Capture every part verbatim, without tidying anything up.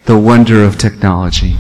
The wonder of technology.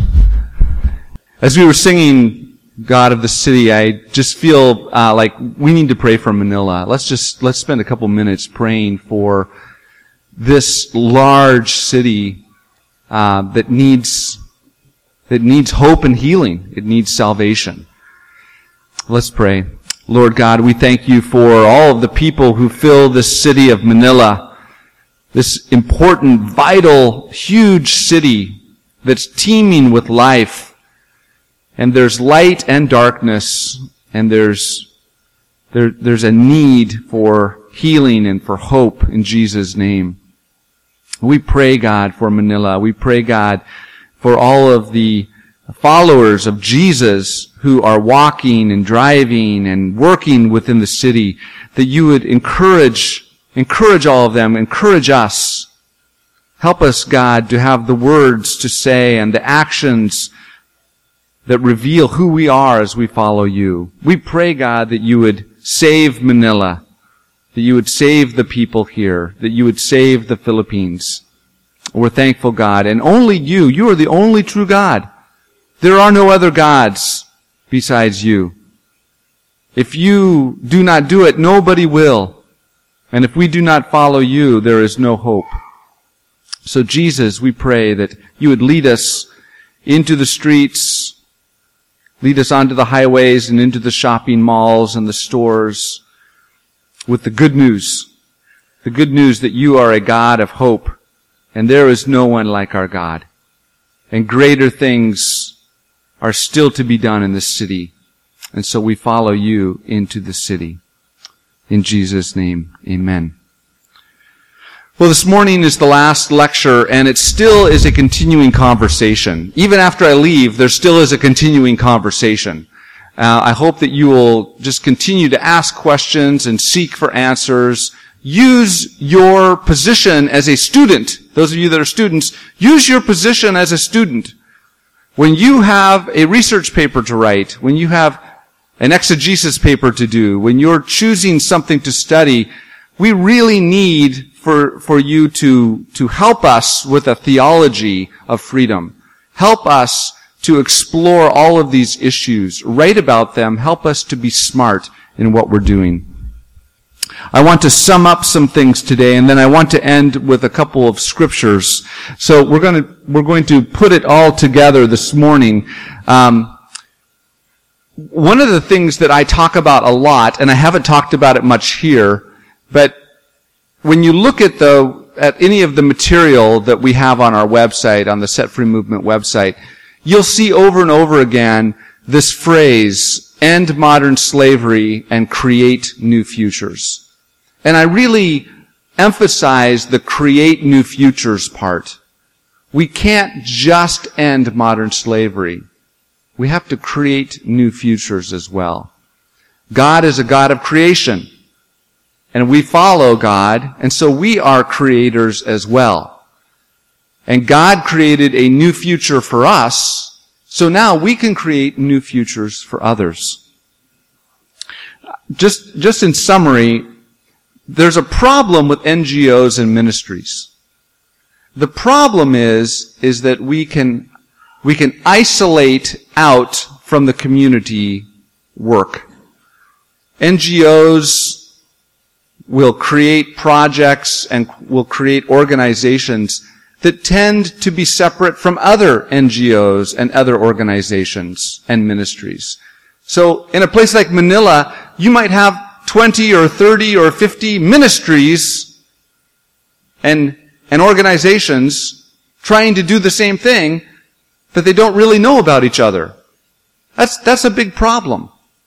As we were singing God of the City, I just feel uh, like we need to pray for Manila. Let's just, let's spend a couple minutes praying for this large city uh, that needs, that needs hope and healing. It needs salvation. Let's pray. Lord God, we thank you for all of the people who fill this city of Manila, this important, vital, huge city that's teeming with life. And there's light and darkness, and there's there, there's a need for healing and for hope in Jesus' name. We pray, God, for Manila. We pray, God, for all of the followers of Jesus who are walking and driving and working within the city, that you would encourage, encourage all of them, encourage us. Help us, God, to have the words to say and the actions that reveal who we are as we follow you. We pray, God, that you would save Manila, that you would save the people here, that you would save the Philippines. We're thankful, God, and only you, you are the only true God. There are no other gods besides you. If you do not do it, nobody will. And if we do not follow you, there is no hope. So Jesus, we pray that you would lead us into the streets, lead us onto the highways and into the shopping malls and the stores with the good news. The good news that you are a God of hope, and there is no one like our God. And greater things are still to be done in this city. And so we follow you into the city. In Jesus' name, amen. Well, this morning is the last lecture, and it still is a continuing conversation. Even after I leave, there still is a continuing conversation. Uh, I hope that you will just continue to ask questions and seek for answers. Use your position as a student. Those of you that are students, use your position as a student. When you have a research paper to write, when you have an exegesis paper to do, when you're choosing something to study, we really need for, for you to, to help us with a theology of freedom. Help us to explore all of these issues, write about them, help us to be smart in what we're doing. I want to sum up some things today, and then I want to end with a couple of scriptures. So we're going to we're going to put it all together this morning. Um, one of the things that I talk about a lot, and I haven't talked about it much here, but when you look at the at any of the material that we have on our website, on the Set Free Movement website, you'll see over and over again this phrase: end modern slavery and create new futures. And I really emphasize the create new futures part. We can't just end modern slavery. We have to create new futures as well. God is a God of creation, and we follow God, and so we are creators as well. And God created a new future for us, so now we can create new futures for others. Just, just in summary, there's a problem with N G Os and ministries. The problem is, is that we can, we can isolate out from the community work. N G Os will create projects and will create organizations that tend to be separate from other N G Os and other organizations and ministries. So in a place like Manila, you might have twenty or thirty or fifty ministries and, and organizations trying to do the same thing, but they don't really know about each other. That's, that's a big problem.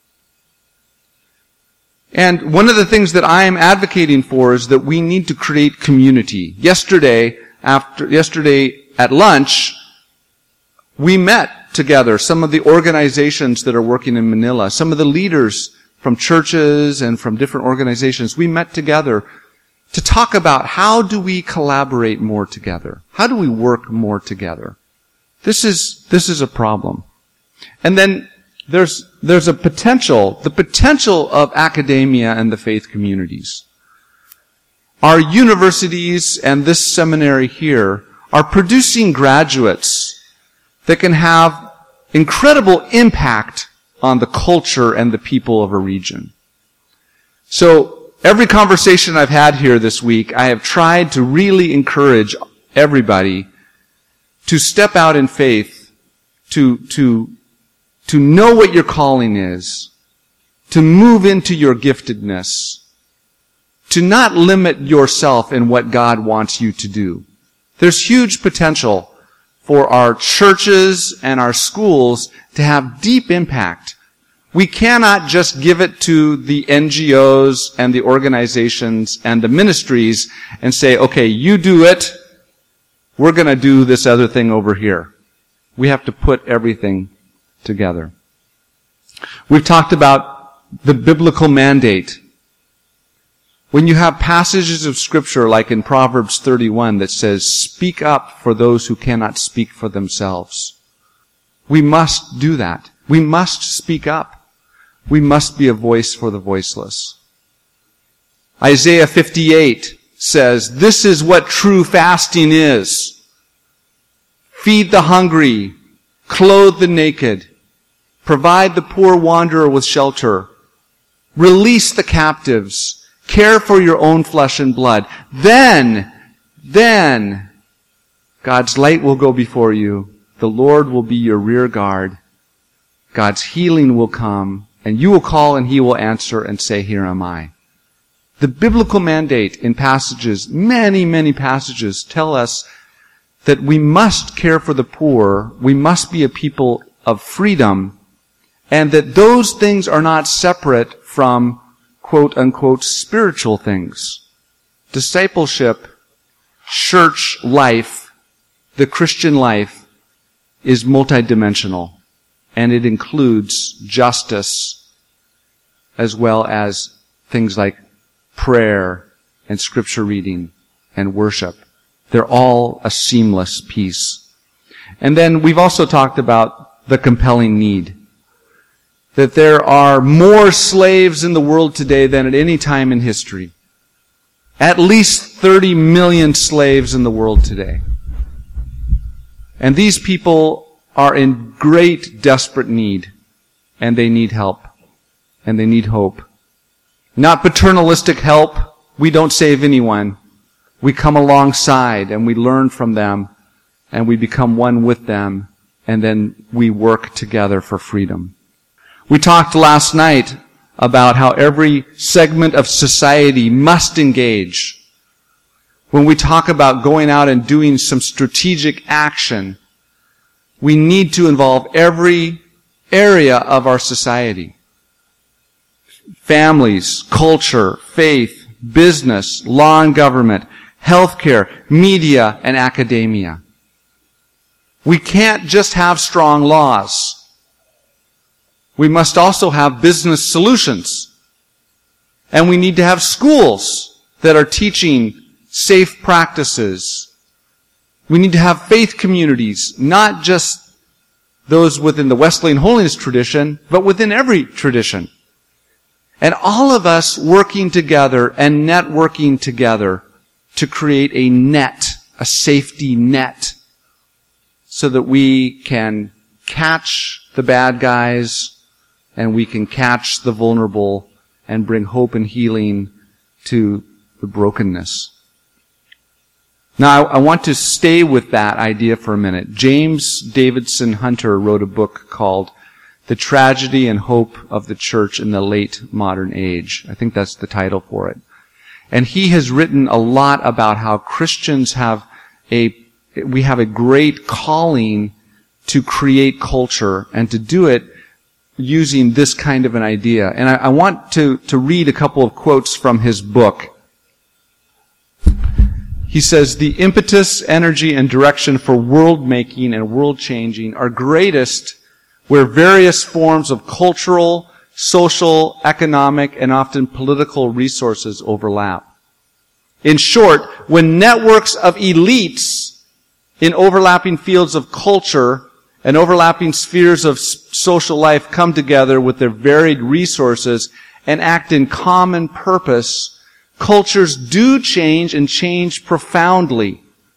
And one of the things that I am advocating for is that we need to create community. Yesterday, after, yesterday at lunch, we met together, some of the organizations that are working in Manila, some of the leaders from churches and from different organizations. We met together to talk about how do we collaborate more together? How do we work more together? This is, this is a problem. And then there's, there's a potential, the potential of academia and the faith communities. Our universities and this seminary here are producing graduates that can have incredible impact on the culture and the people of a region. So every conversation I've had here this week, I have tried to really encourage everybody to step out in faith, to, to, to know what your calling is, to move into your giftedness, to not limit yourself in what God wants you to do. There's huge potential for our churches and our schools to have deep impact. We cannot just give it to the N G Os and the organizations and the ministries and say, okay, you do it, we're going to do this other thing over here. We have to put everything together. We've talked about the biblical mandate. When you have passages of Scripture like in Proverbs thirty-one that says, speak up for those who cannot speak for themselves. We must do that. We must speak up. We must be a voice for the voiceless. Isaiah fifty-eight says, this is what true fasting is. Feed the hungry, clothe the naked, provide the poor wanderer with shelter, release the captives, care for your own flesh and blood. Then, then, God's light will go before you. The Lord will be your rear guard. God's healing will come, and you will call and He will answer and say, here am I. The biblical mandate in passages, many, many passages, tell us that we must care for the poor, we must be a people of freedom, and that those things are not separate from quote-unquote spiritual things. Discipleship, church life, the Christian life is multidimensional, and it includes justice as well as things like prayer and scripture reading and worship. They're all a seamless piece. And then we've also talked about the compelling need. That there are more slaves in the world today than at any time in history. At least thirty million slaves in the world today. And these people are in great desperate need. And they need help. And they need hope. Not paternalistic help. We don't save anyone. We come alongside and we learn from them. And we become one with them. And then we work together for freedom. We talked last night about how every segment of society must engage. When we talk about going out and doing some strategic action, we need to involve every area of our society. Families, culture, faith, business, law and government, healthcare, media, and academia. We can't just have strong laws. We must also have business solutions. And we need to have schools that are teaching safe practices. We need to have faith communities, not just those within the Wesleyan holiness tradition, but within every tradition. And all of us working together and networking together to create a net, a safety net, so that we can catch the bad guys and we can catch the vulnerable and bring hope and healing to the brokenness. Now, I want to stay with that idea for a minute. James Davidson Hunter wrote a book called The Tragedy and Hope of the Church in the Late Modern Age. I think that's the title for it. And he has written a lot about how Christians have a, we have a great calling to create culture and to do it using this kind of an idea. And I, I want to, to read a couple of quotes from his book. He says, the impetus, energy, and direction for world making and world changing are greatest where various forms of cultural, social, economic, and often political resources overlap. In short, when networks of elites in overlapping fields of culture and overlapping spheres of social life come together with their varied resources and act in common purpose, cultures do change and change profoundly.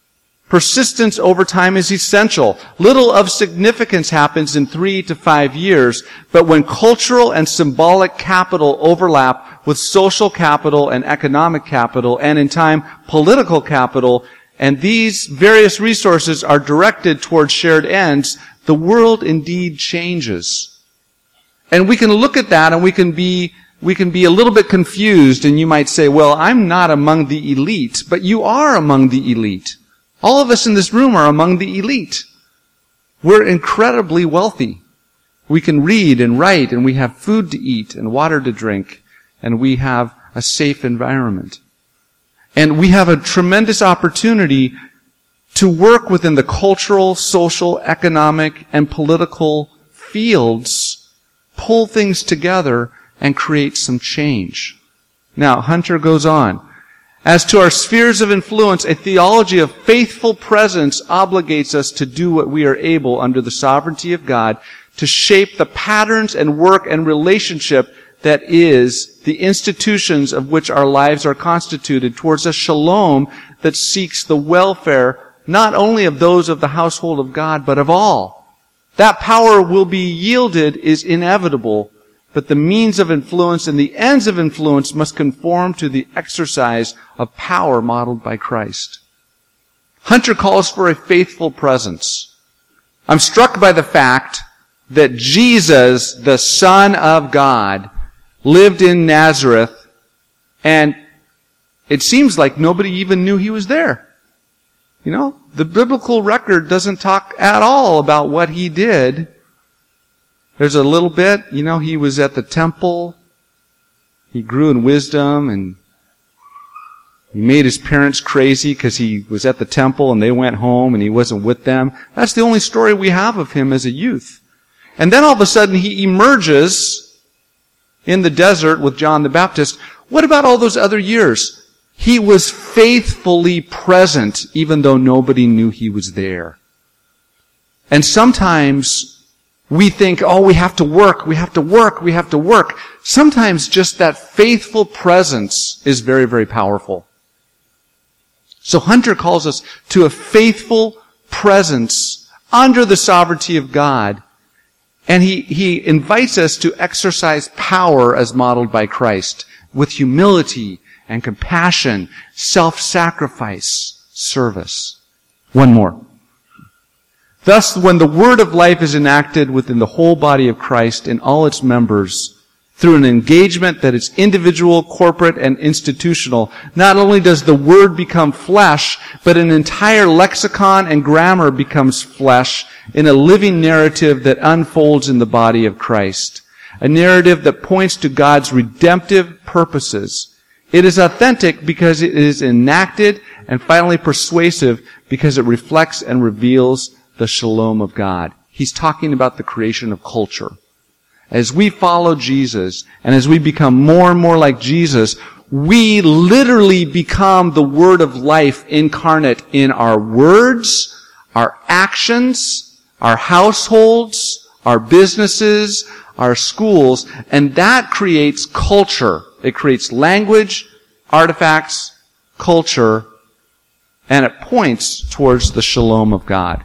Persistence over time is essential. Little of significance happens in three to five years, but when cultural and symbolic capital overlap with social capital and economic capital, and in time, political capital, and these various resources are directed towards shared ends, the world indeed changes. And we can look at that and we can be we can be a little bit confused, and you might say, well, I'm not among the elite, but you are among the elite. All of us in this room are among the elite. We're incredibly wealthy. We can read and write, and we have food to eat and water to drink, and we have a safe environment. And we have a tremendous opportunity to work within the cultural, social, economic, and political fields, pull things together, and create some change. Now, Hunter goes on. As to our spheres of influence, a theology of faithful presence obligates us to do what we are able under the sovereignty of God to shape the patterns and work and relationship that is the institutions of which our lives are constituted towards a shalom that seeks the welfare not only of those of the household of God, but of all. That power will be yielded is inevitable, but the means of influence and the ends of influence must conform to the exercise of power modeled by Christ. Hunter calls for a faithful presence. I'm struck by the fact that Jesus, the Son of God, lived in Nazareth, and it seems like nobody even knew he was there. You know, the biblical record doesn't talk at all about what he did. There's a little bit, you know, he was at the temple. He grew in wisdom, and he made his parents crazy because he was at the temple and they went home and he wasn't with them. That's the only story we have of him as a youth. And then all of a sudden he emerges in the desert with John the Baptist. What about all those other years? He was faithfully present even though nobody knew he was there. And sometimes we think, oh, we have to work, we have to work, we have to work. Sometimes just that faithful presence is very, very powerful. So Hunter calls us to a faithful presence under the sovereignty of God. And he, he invites us to exercise power as modeled by Christ with humility and compassion, self-sacrifice, service. One more. Thus, when the word of life is enacted within the whole body of Christ in all its members, through an engagement that is individual, corporate, and institutional, not only does the word become flesh, but an entire lexicon and grammar becomes flesh in a living narrative that unfolds in the body of Christ. A narrative that points to God's redemptive purposes. It is authentic because it is enacted, and finally persuasive because it reflects and reveals the shalom of God. He's talking about the creation of culture. As we follow Jesus, and as we become more and more like Jesus, we literally become the word of life incarnate in our words, our actions, our households, our businesses, our schools, and that creates culture. It creates language, artifacts, culture, and it points towards the shalom of God.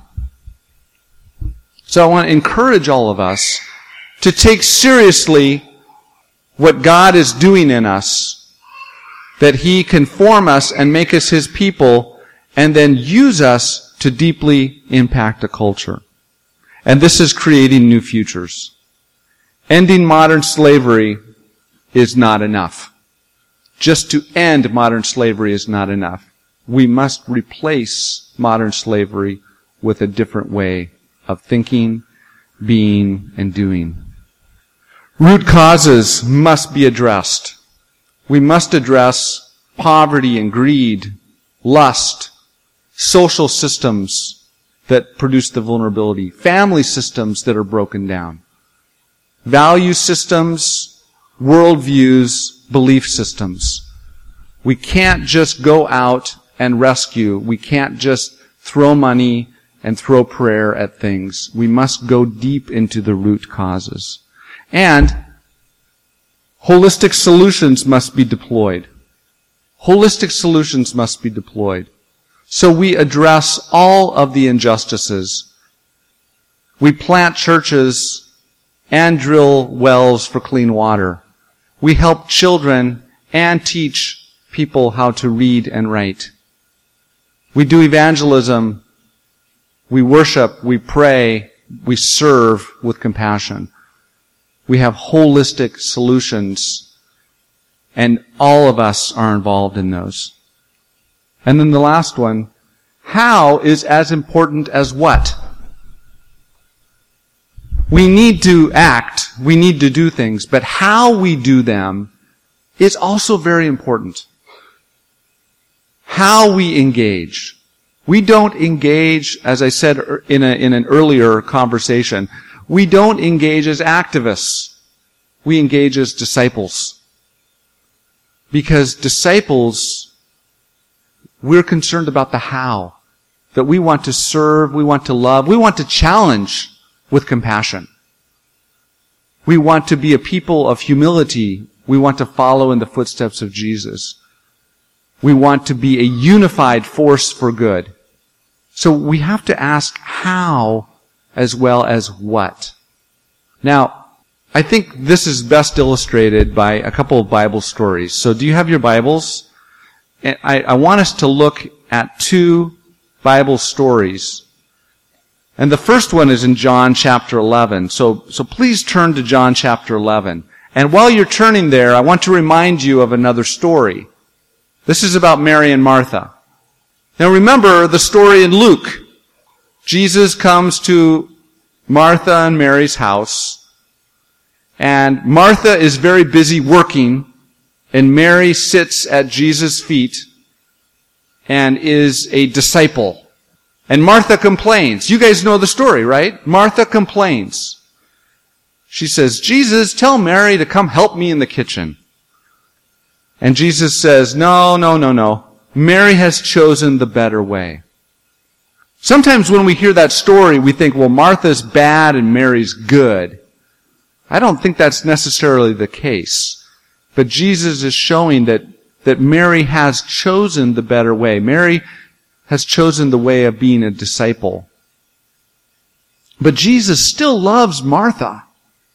So I want to encourage all of us to take seriously what God is doing in us, that He can form us and make us His people, and then use us to deeply impact a culture. And this is creating new futures. Ending modern slavery is not enough. Just to end modern slavery is not enough. We must replace modern slavery with a different way of thinking, being, and doing. Root causes must be addressed. We must address poverty and greed, lust, social systems that produce the vulnerability, family systems that are broken down, value systems, worldviews, belief systems. We can't just go out and rescue. We can't just throw money and throw prayer at things. We must go deep into the root causes. And holistic solutions must be deployed. Holistic solutions must be deployed. So we address all of the injustices. We plant churches and drill wells for clean water. We help children and teach people how to read and write. We do evangelism. We worship. We pray. We serve with compassion. We have holistic solutions, and all of us are involved in those. And then the last one, how is as important as what? We need to act, we need to do things, but how we do them is also very important. How we engage. We don't engage, as I said in, a, in an earlier conversation, we don't engage as activists. We engage as disciples. Because disciples, we're concerned about the how. That we want to serve, we want to love, we want to challenge with compassion. We want to be a people of humility. We want to follow in the footsteps of Jesus. We want to be a unified force for good. So we have to ask how as well as what. Now, I think this is best illustrated by a couple of Bible stories. So do you have your Bibles? And I, I want us to look at two Bible stories. And the first one is in John chapter eleven. So, so please turn to John chapter eleven. And while you're turning there, I want to remind you of another story. This is about Mary and Martha. Now remember the story in Luke. Jesus comes to Martha and Mary's house. And Martha is very busy working. And Mary sits at Jesus' feet and is a disciple. And Martha complains. You guys know the story, right? Martha complains. She says, Jesus, tell Mary to come help me in the kitchen. And Jesus says, no, no, no, no. Mary has chosen the better way. Sometimes when we hear that story, we think, well, Martha's bad and Mary's good. I don't think that's necessarily the case. But Jesus is showing that, that Mary has chosen the better way. Mary has chosen the way of being a disciple. But Jesus still loves Martha.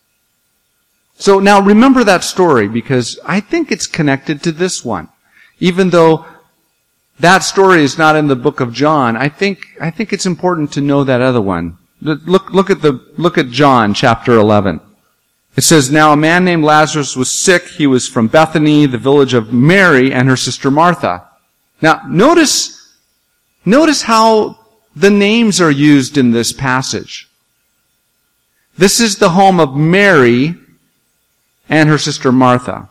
So now remember that story, because I think it's connected to this one. Even though that story is not in the book of John, I think, I think it's important to know that other one. Look, look at the, look at John chapter eleven. It says, now a man named Lazarus was sick. He was from Bethany, the village of Mary and her sister Martha. Now, notice, notice how the names are used in this passage. This is the home of Mary and her sister Martha.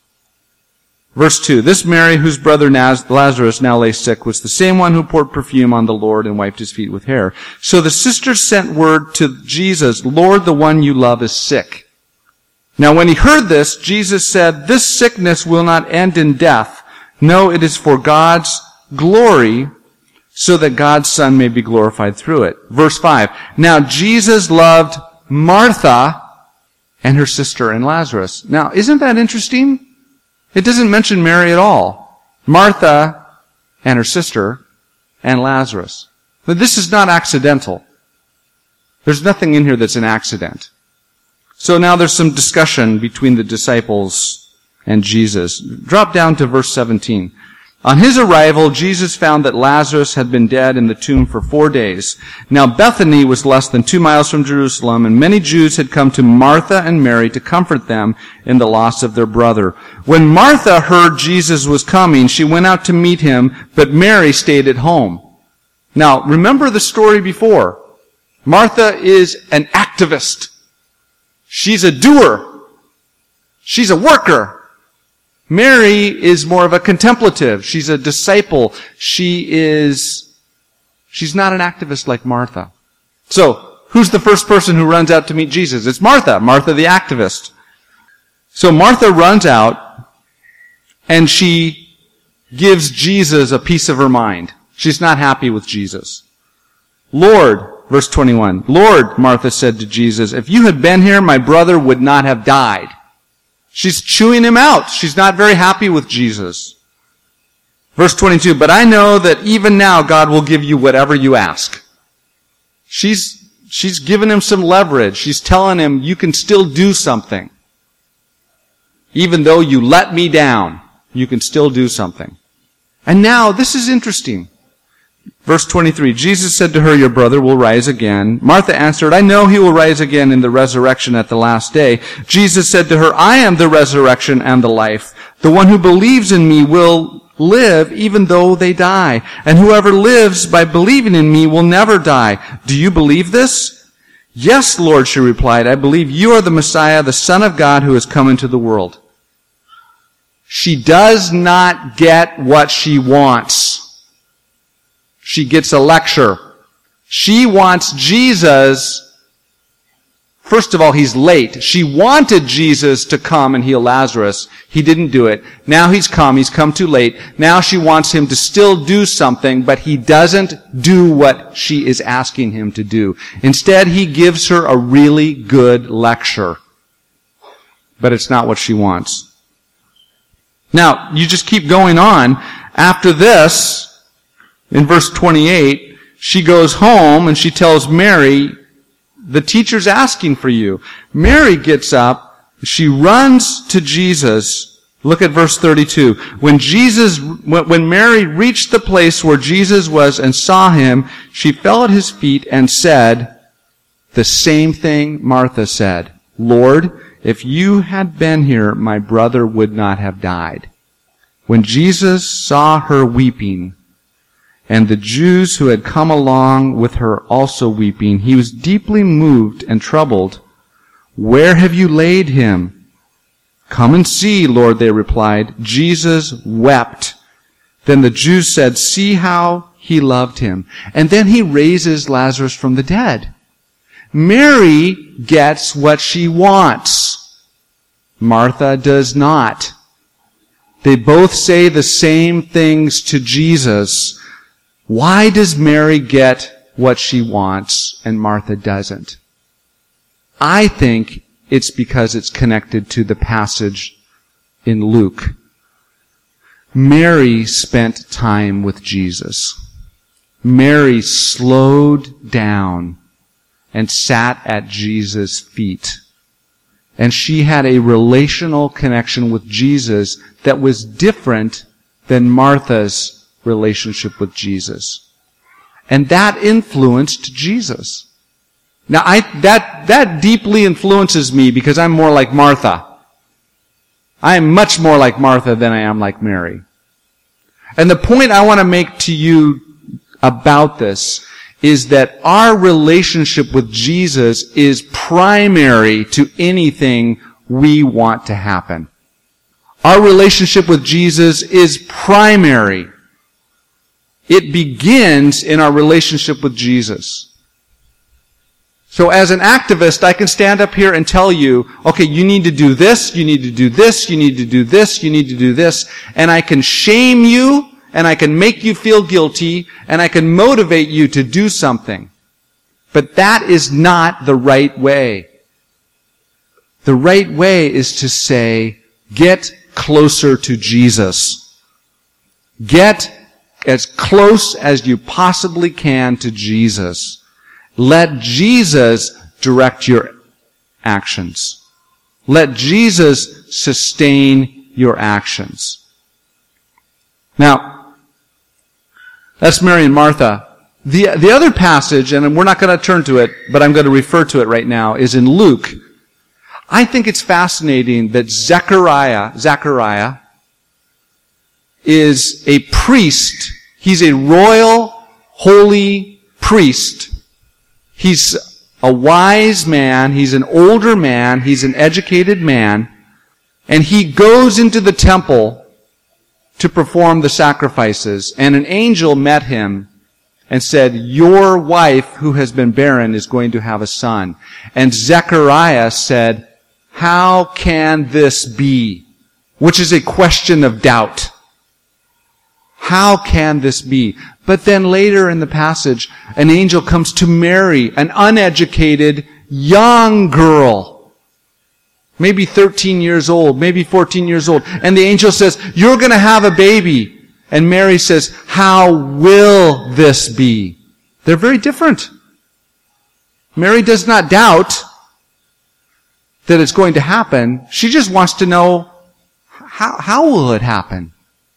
Verse two, this Mary, whose brother Lazarus now lay sick, was the same one who poured perfume on the Lord and wiped his feet with hair. So the sisters sent word to Jesus, Lord, the one you love is sick. Now when he heard this, Jesus said, this sickness will not end in death. No, it is for God's glory, so that God's Son may be glorified through it. Verse five, now Jesus loved Martha and her sister and Lazarus. Now, isn't that interesting? It doesn't mention Mary at all. Martha and her sister and Lazarus. But this is not accidental. There's nothing in here that's an accident. So now there's some discussion between the disciples and Jesus. Drop down to verse seventeen. On his arrival, Jesus found that Lazarus had been dead in the tomb for four days. Now Bethany was less than two miles from Jerusalem, and many Jews had come to Martha and Mary to comfort them in the loss of their brother. When Martha heard Jesus was coming, she went out to meet him, but Mary stayed at home. Now, remember the story before. Martha is an activist. She's a doer. She's a worker. Mary is more of a contemplative. She's a disciple. She is, she's not an activist like Martha. So, who's the first person who runs out to meet Jesus? It's Martha. Martha the activist. So Martha runs out and she gives Jesus a piece of her mind. She's not happy with Jesus. Lord, verse twenty-one, Lord, Martha said to Jesus, if you had been here, my brother would not have died. She's chewing him out. She's not very happy with Jesus. Verse twenty-two, but I know that even now God will give you whatever you ask. She's, she's giving him some leverage. She's telling him, you can still do something. Even though you let me down, you can still do something. And now, this is interesting. Verse twenty-three, Jesus said to her, your brother will rise again. Martha answered, I know he will rise again in the resurrection at the last day. Jesus said to her, I am the resurrection and the life. The one who believes in me will live even though they die. And whoever lives by believing in me will never die. Do you believe this? Yes, Lord, she replied. I believe you are the Messiah, the Son of God who has come into the world. She does not get what she wants. She gets a lecture. She wants Jesus. First of all, he's late. She wanted Jesus to come and heal Lazarus. He didn't do it. Now he's come. He's come too late. Now she wants him to still do something, but he doesn't do what she is asking him to do. Instead, he gives her a really good lecture. But it's not what she wants. Now, you just keep going on. After this, in verse twenty-eight, she goes home and she tells Mary, the teacher's asking for you. Mary gets up, she runs to Jesus. Look at verse thirty-two. When Jesus, when Mary reached the place where Jesus was and saw him, she fell at his feet and said the same thing Martha said. Lord, if you had been here, my brother would not have died. When Jesus saw her weeping, and the Jews who had come along with her also weeping, he was deeply moved and troubled. Where have you laid him? Come and see, Lord, they replied. Jesus wept. Then the Jews said, see how he loved him. And then he raises Lazarus from the dead. Mary gets what she wants. Martha does not. They both say the same things to Jesus. Why does Mary get what she wants and Martha doesn't? I think it's because it's connected to the passage in Luke. Mary spent time with Jesus. Mary slowed down and sat at Jesus' feet. And she had a relational connection with Jesus that was different than Martha's relationship with Jesus. And that influenced Jesus. Now, I, that, that deeply influences me because I'm more like Martha. I am much more like Martha than I am like Mary. And the point I want to make to you about this is that our relationship with Jesus is primary to anything we want to happen. Our relationship with Jesus is primary. It begins in our relationship with Jesus. So as an activist, I can stand up here and tell you, okay, you need to do this, you need to do this, you need to do this, you need to do this, and I can shame you, and I can make you feel guilty, and I can motivate you to do something. But that is not the right way. The right way is to say, get closer to Jesus. Get as close as you possibly can to Jesus. Let Jesus direct your actions. Let Jesus sustain your actions. Now, that's Mary and Martha. The, the other passage, and we're not going to turn to it, but I'm going to refer to it right now, is in Luke. I think it's fascinating that Zechariah, Zechariah is a priest. He's a royal, holy priest. He's a wise man. He's an older man. He's an educated man. And he goes into the temple to perform the sacrifices. And an angel met him and said, your wife who has been barren is going to have a son. And Zechariah said, how can this be? Which is a question of doubt. How can this be? But then later in the passage, an angel comes to Mary, an uneducated young girl, maybe thirteen years old, maybe fourteen years old, and the angel says, you're going to have a baby, And Mary says, how will this be? They're very different. Mary does not doubt that it's going to happen. She just wants to know, how, how will it happen?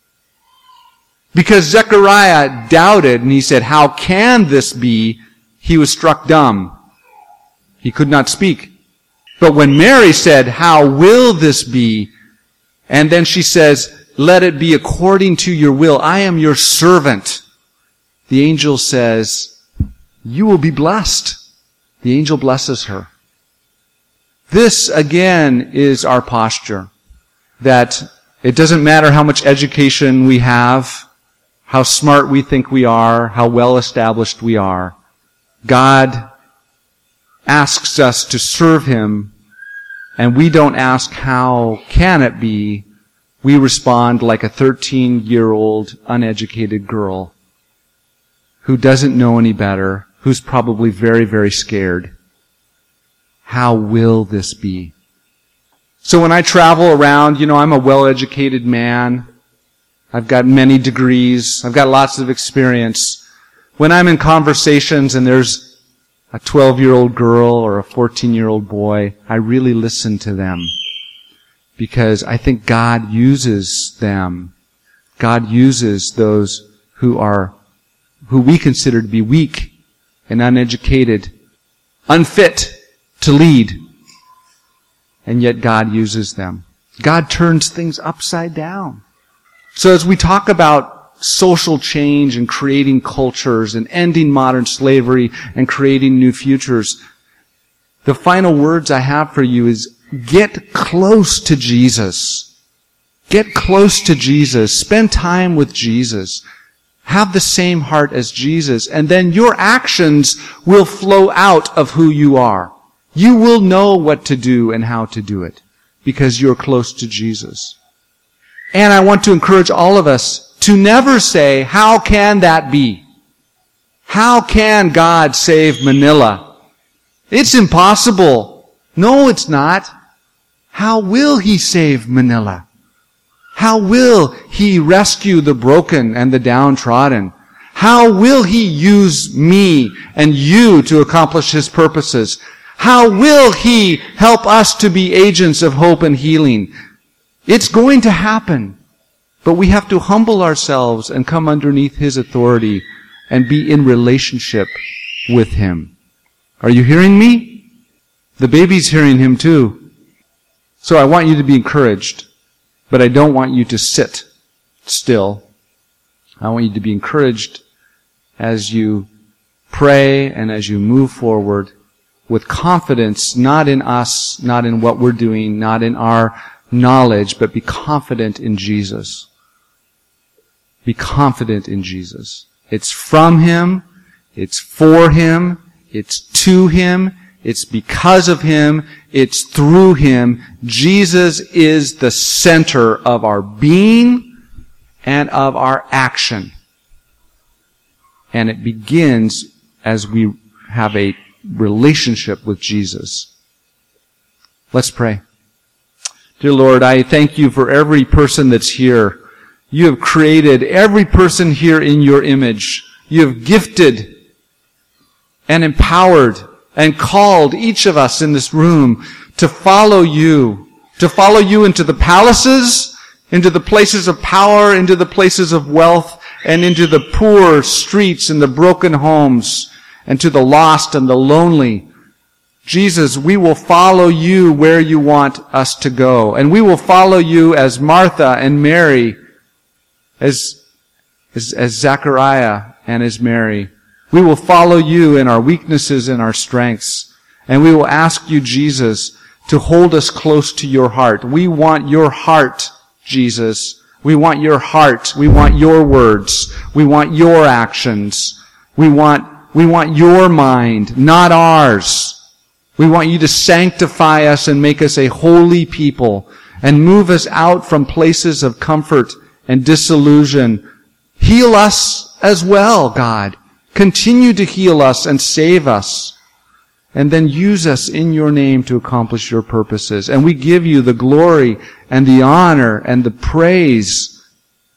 Because Zechariah doubted, and he said, how can this be? He was struck dumb. He could not speak. But when Mary said, how will this be? And then she says, let it be according to your will. I am your servant. The angel says, you will be blessed. The angel blesses her. This, again, is our posture. That it doesn't matter how much education we have, how smart we think we are, how well established we are. God asks us to serve Him, and we don't ask, how can it be? We respond like a thirteen-year-old uneducated girl who doesn't know any better, who's probably very, very scared. How will this be? So when I travel around, you know, I'm a well-educated man. I've got many degrees. I've got lots of experience. When I'm in conversations and there's a twelve-year-old girl or a fourteen-year-old boy, I really listen to them because I think God uses them. God uses those who are, who we consider to be weak and uneducated, unfit to lead. And yet God uses them. God turns things upside down. So as we talk about social change and creating cultures and ending modern slavery and creating new futures, the final words I have for you is get close to Jesus. Get close to Jesus. Spend time with Jesus. Have the same heart as Jesus, and then your actions will flow out of who you are. You will know what to do and how to do it because you're close to Jesus. And I want to encourage all of us to never say, how can that be? How can God save Manila? It's impossible. No, it's not. How will He save Manila? How will He rescue the broken and the downtrodden? How will He use me and you to accomplish His purposes? How will He help us to be agents of hope and healing? It's going to happen, but we have to humble ourselves and come underneath His authority and be in relationship with Him. Are you hearing me? The baby's hearing Him too. So I want you to be encouraged. But I don't want you to sit still. I want you to be encouraged as you pray and as you move forward with confidence, not in us, not in what we're doing, not in our knowledge, but be confident in Jesus. Be confident in Jesus. It's from Him, it's for Him, it's to Him, it's because of Him, it's through Him. Jesus is the center of our being and of our action. And it begins as we have a relationship with Jesus. Let's pray. Dear Lord, I thank You for every person that's here. You have created every person here in Your image. You have gifted and empowered and called each of us in this room to follow You, to follow You into the palaces, into the places of power, into the places of wealth, and into the poor streets and the broken homes, and to the lost and the lonely. Jesus, we will follow You where You want us to go, and we will follow You as Martha and Mary, as, as, as Zechariah and as Mary. We will follow You in our weaknesses and our strengths. And we will ask You, Jesus, to hold us close to Your heart. We want Your heart, Jesus. We want Your heart. We want Your words. We want Your actions. We want, we want Your mind, not ours. We want You to sanctify us and make us a holy people and move us out from places of comfort and disillusion. Heal us as well, God. Continue to heal us and save us. And then use us in Your name to accomplish Your purposes. And we give You the glory and the honor and the praise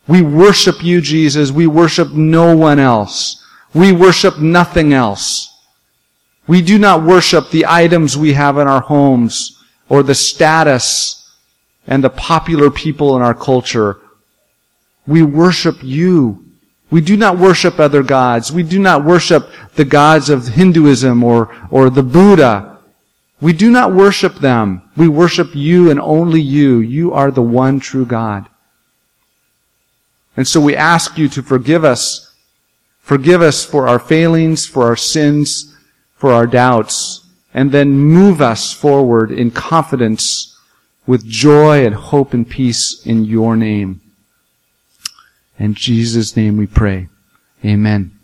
We worship you, Jesus. We worship no one else. We worship nothing else. We do not worship the items we have in our homes or the status and the popular people in our culture. We worship you. We do not worship other gods. We do not worship the gods of Hinduism or, or the Buddha. We do not worship them. We worship you and only you. You are the one true God. And so we ask you to forgive us. Forgive us for our failings, for our sins, for our doubts, and then move us forward in confidence with joy and hope and peace in your name. In Jesus' name we pray. Amen.